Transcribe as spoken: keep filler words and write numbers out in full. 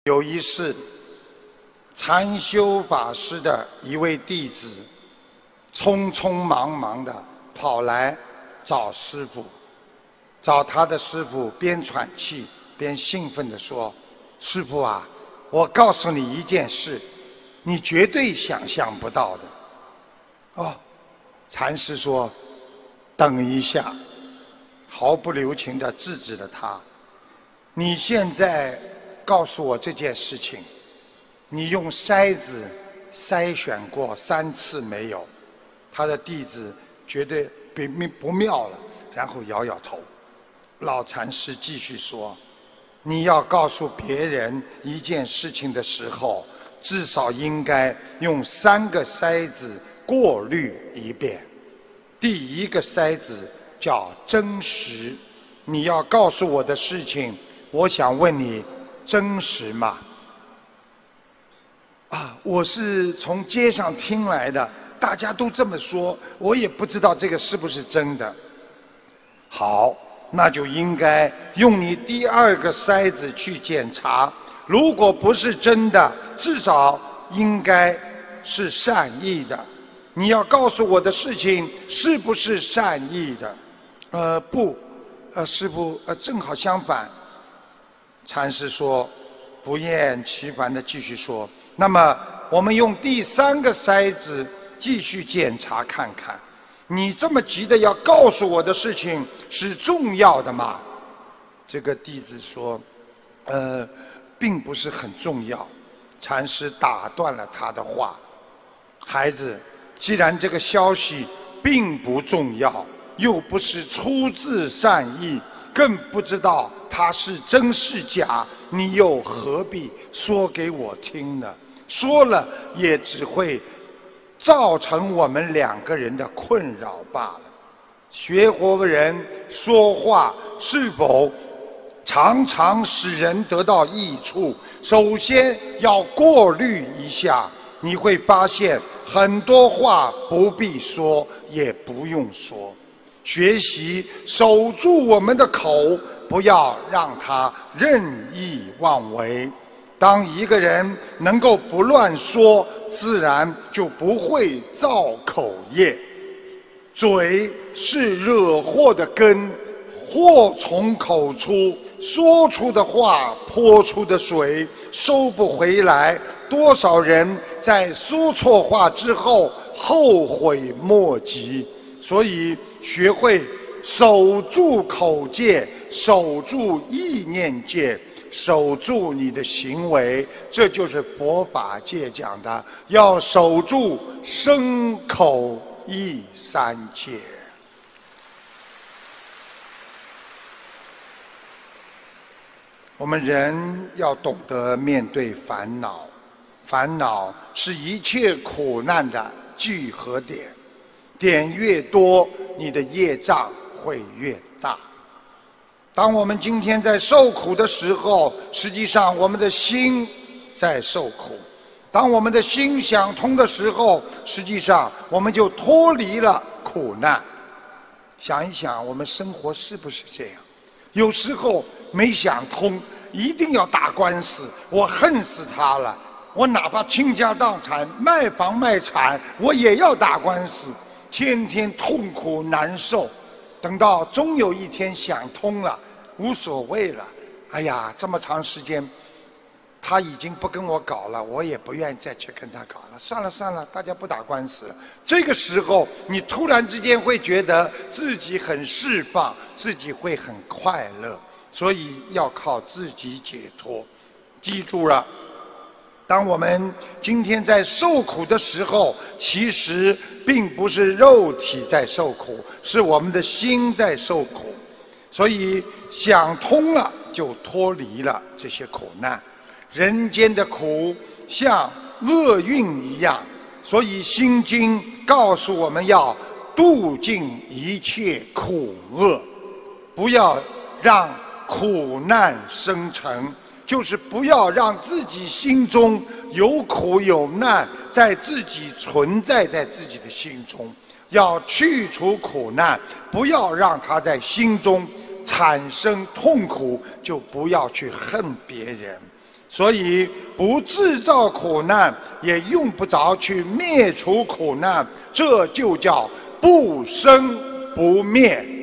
有一世，禅修法师的一位弟子，匆匆忙忙地跑来找师父，找他的师父，边喘气边兴奋地说：“师父啊，我告诉你一件事，你绝对想象不到的。”哦，禅师说：“等一下。”毫不留情地制止了他。你现在告诉我这件事情，你用筛子筛选过三次没有？他的弟子觉得不妙了，然后摇摇头。老禅师继续说：“你要告诉别人一件事情的时候，至少应该用三个筛子过滤一遍。第一个筛子叫真实，你要告诉我的事情，我想问你，真实吗？”啊，我是从街上听来的，大家都这么说，我也不知道这个是不是真的。好，那就应该用你第二个筛子去检查，如果不是真的，至少应该是善意的。你要告诉我的事情是不是善意的？呃，不，呃，师父，呃，正好相反。禅师说，不厌其烦地继续说，那么我们用第三个筛子继续检查看看，你这么急的要告诉我的事情是重要的吗？这个弟子说，呃，并不是很重要。禅师打断了他的话，孩子，既然这个消息并不重要，又不是出自善意，更不知道它是真是假，你又何必说给我听呢？说了也只会造成我们两个人的困扰罢了。学佛人说话是否常常使人得到益处，首先要过滤一下，你会发现很多话不必说，也不用说。学习守住我们的口，不要让它任意妄为。当一个人能够不乱说，自然就不会造口业。嘴是惹祸的根，祸从口出，说出的话泼出的水收不回来。多少人在说错话之后后悔莫及。所以学会守住口戒，守住意念戒，守住你的行为，这就是佛法界讲的，要守住身口意三戒。我们人要懂得面对烦恼，烦恼是一切苦难的聚合点，点越多，你的业障会越大。当我们今天在受苦的时候，实际上我们的心在受苦。当我们的心想通的时候，实际上我们就脱离了苦难。想一想，我们生活是不是这样？有时候没想通，一定要打官司，我恨死他了，我哪怕倾家荡产，卖房卖产，我也要打官司，天天痛苦难受。等到终有一天想通了，无所谓了，哎呀，这么长时间他已经不跟我搞了，我也不愿意再去跟他搞了，算了算了，大家不打官司了。这个时候你突然之间会觉得自己很释放，自己会很快乐，所以要靠自己解脱。记住了，当我们今天在受苦的时候，其实并不是肉体在受苦，是我们的心在受苦。所以想通了，就脱离了这些苦难。人间的苦像厄运一样，所以《心经》告诉我们要度尽一切苦厄，不要让苦难生成，就是不要让自己心中有苦有难在自己存在在自己的心中，要去除苦难，不要让它在心中产生痛苦，就不要去恨别人。 所以不制造苦难，也用不着去灭除苦难，这就叫不生不灭。